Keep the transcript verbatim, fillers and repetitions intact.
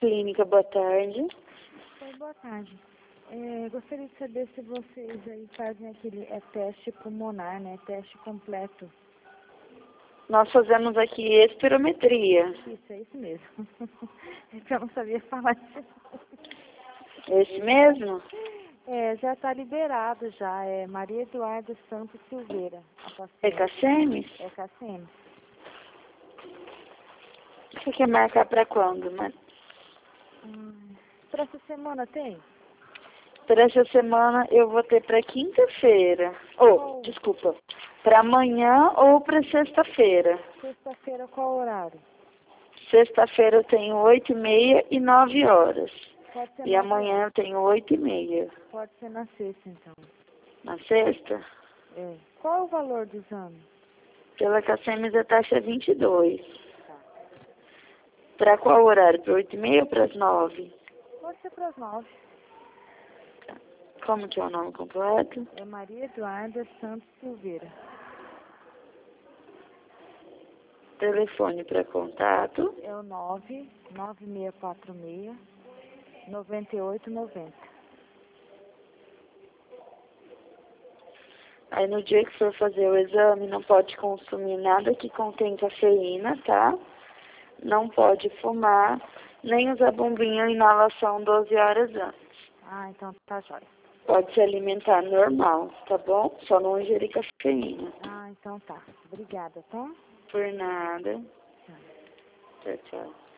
Clínica, boa tarde. Oi, boa tarde. É, gostaria de saber se vocês aí fazem aquele é, teste pulmonar, né? Teste completo. Nós fazemos aqui espirometria. Isso, é isso mesmo. É que eu não sabia falar isso. Esse mesmo? É, já está liberado já. É Maria Eduarda Santos Silveira. A É paciente. Cacemes? É K C M. Você quer marcar para quando, né? Hum, para essa semana tem? Para essa semana eu vou ter para quinta-feira. Oh, Oh. desculpa. Para amanhã ou para sexta-feira. Sexta-feira qual horário? Sexta-feira eu tenho oito e meia e nove horas. Pode ser E nove amanhã horas. eu tenho oito e meia. Pode ser na sexta, então. Na sexta? É. Qual é o valor do exame? Pela Cacemes a taxa é vinte e dois. Tá. Para qual horário? Para oito e meia ou para as nove? Pode ser para as nove. Como que é o nome completo? É Maria Eduarda Santos Silveira. Telefone para contato. É o nove nove seis quatro seis nove oito nove zero. Aí no dia que for fazer o exame, não pode consumir nada que contém cafeína, tá? Não pode fumar, nem usar bombinha ou inalação doze horas antes. Ah, então tá jóia. Pode se alimentar normal, tá bom? Só não ingerir cafeína. Ah, então tá. Obrigada, tá? Por nada. Tchau. Tchau, tchau.